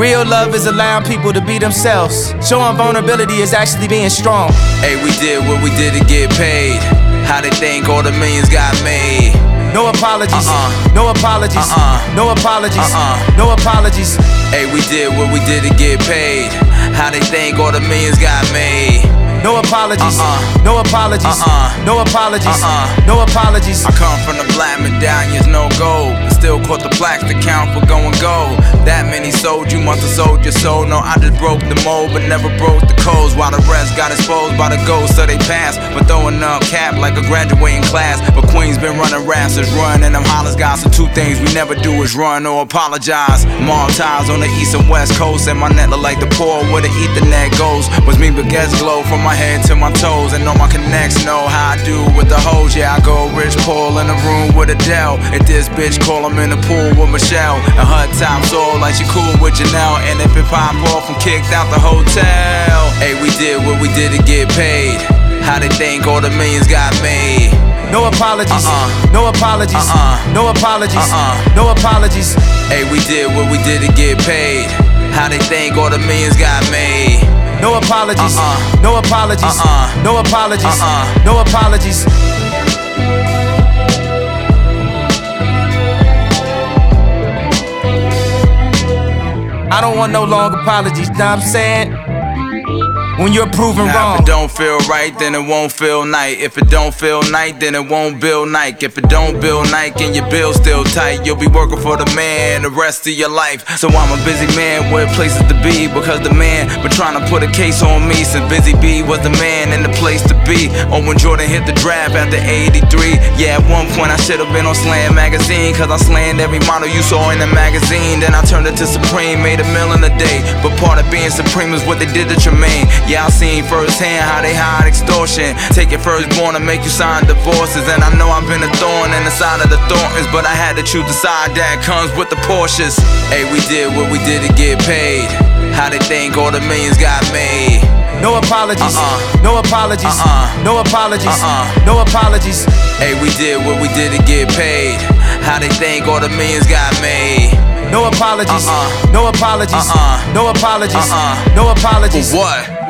Real love is allowing people to be themselves. Showing vulnerability is actually being strong. Hey, we did what we did to get paid. How they think all the millions got made? No apologies, no apologies, no apologies, no apologies. Hey, we did what we did to get paid. How they think all the millions got made? No apologies, no apologies, no apologies, no apologies. I come from the black medallions, no gold, but still caught the plaques to count for going gold. That many sold, you must have sold your soul. No, I just broke the mold, but never broke the codes. While the rest got exposed by the ghosts, so they passed. But throwing up cap like a graduating class. But Queens been running raps, is run, and them hollers got. So two things we never do is run or apologize. Mob ties on the east and west coast, and my net look like the poor where the ethernet goes. Was me baguettes glow from my head to my toes, and all my connects know how I do with the hoes. Yeah, I go rich Paul in the room with Adele. If this bitch call him in the pool with Michelle, and her top soul like she cool with Janelle. And if it pop off, I'm kicked out the hotel. Hey, we did what we did to get paid. How they think all the millions got made? No apologies, no apologies, no apologies, no apologies. Hey, we did what we did to get paid. How they think all the millions got made? No apologies, no apologies, no apologies, no apologies. I don't want no long apologies, know what I'm saying? When you're proven wrong. If it don't feel right, then it won't feel night. If it don't feel night, then it won't build Nike. If it don't build Nike and your bill still tight, you'll be working for the man the rest of your life. So I'm a busy man with places to be, because the man been trying to put a case on me since Busy B was the man and the place to be. Or when Jordan hit the draft after 83. Yeah, at one point I should've been on Slam Magazine, cause I slammed every model you saw in the magazine. Then I turned it to Supreme, made a $1 million a day. But part of being Supreme is what they did to Tremaine. Yeah, I seen firsthand how they hide extortion. Take your firstborn and make you sign divorces. And I know I've been a thorn in the side of the Thorntons, but I had to choose the side that comes with the Porsches. Hey, we did what we did to get paid. How they think all the millions got made? No apologies, no apologies, no apologies, no apologies. Hey, we did what we did to get paid. How they think all the millions got made? No apologies, no apologies, no apologies, no apologies. For what?